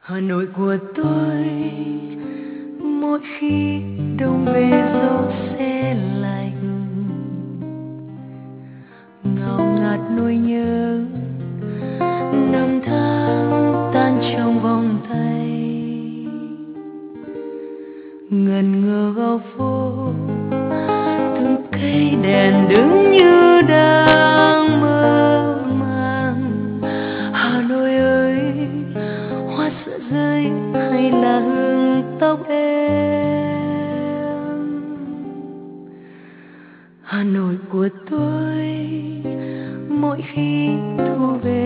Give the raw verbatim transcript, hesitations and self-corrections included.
Hà Nội của tôi mỗi khi đông về gió se lạnh, ngào ngạt nỗi nhớ năm tháng tan trong vòng tay. Ngần ngơ góc phố từng cây đèn đứng như đang mơ màng. Hà Nội ơi, hoa sữa rơi hay là hương tóc em. Hà Nội của tôi mỗi khi thu về